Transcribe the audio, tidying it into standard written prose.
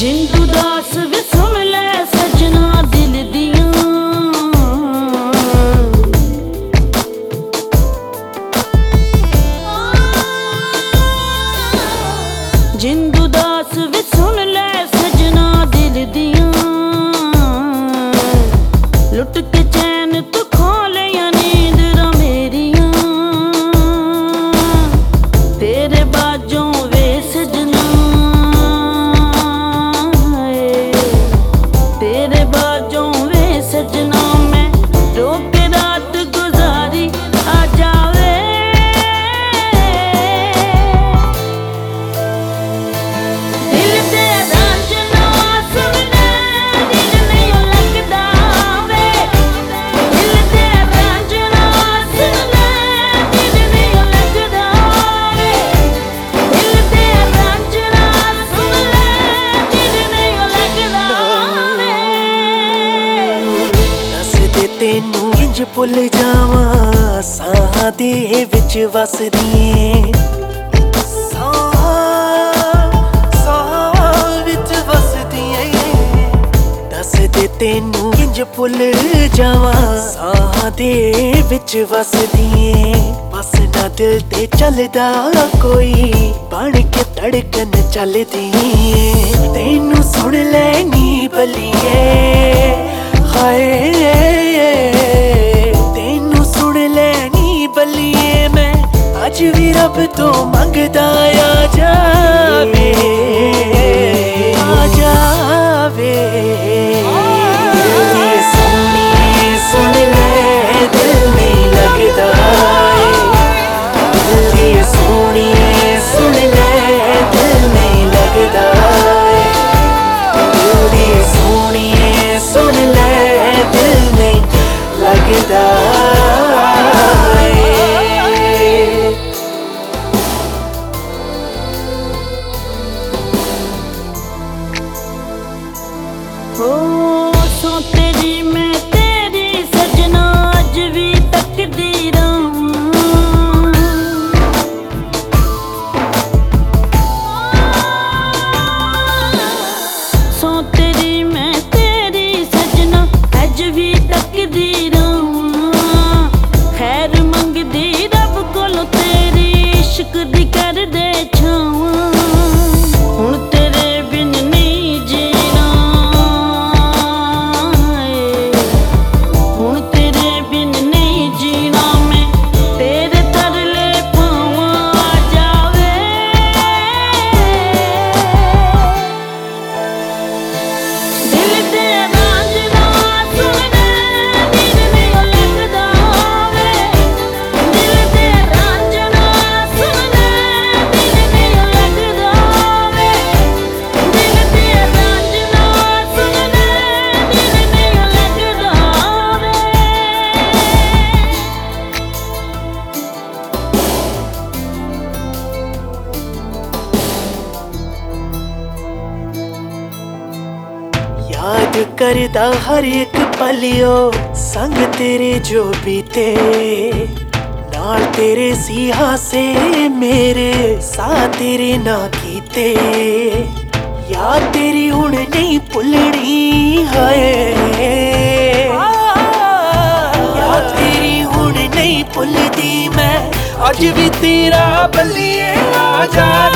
जिंदू दास वे सुन ले सजना दिल दियां। जिंदू दास वे सुन ले सजना दिल दियां। लुट के चैन तू खो लिया नींदरां मेरियां। तेरे बाजों वे सजना तेरे बाजों वे सजना मैं रोक रात गुजारी आ जावे। दिल दे रांझना सुन ले दिल नहीं लगदा वे। दिल दे रांझना सुन ले दिल नहीं लगदा वे। दिल दे रांझना सुन ले दिल नहीं लगदा वे। दसदे तेनू इंज भुल जावां साहां दे विच वसदी। साहां विच वसदी। दसदे तेनू इंज भुल जावां साहां दे विच वसदी। बस ना दिल ते चलदा कोई बन के धड़कन चलदी। तेनू सुन लैनी बलिए हाय। तेनू सुन लैनी बलिए मैं अज भी रब तो मंगदा आ जावे। आ जावे ये सोहणिए सुन ले दिल नहीं लगदा। ये सोहणिए सुन ले दिल नहीं लगदा। ये सोहणिए सुन ले दिल नहीं लगदा। हो सो तेरी मैं तेरी सजना अज भी तकदी रहूं। सो तेरी मैं तेरी सजना अज भी तकदी रहूं। खैर मंगदी रब कोलों तेरी इश्क दी कर दे छावां। हुण तेरे बिन नहीं जीना। हुण तेरे बिन नहीं जीना मैं तेरे तरले पावां आ जावे। दिल दे रांझना सुन ले दिल नहीं लगदा वे। दिल दे रांझना सुन ले दिल नहीं लगदा वे। दिल दे रांझना सुन ले दिल नहीं लगदा वे। याद करदा हर एक पलियो संग तेरे जो बीते। नाल तेरे सी हासे मेरे सा तेरे ना कीते। याद तेरी हुण नहीं भुलनी हाय। याद तेरी हुण नहीं भुलदी मैं अज भी तेरा बलिए आ जा।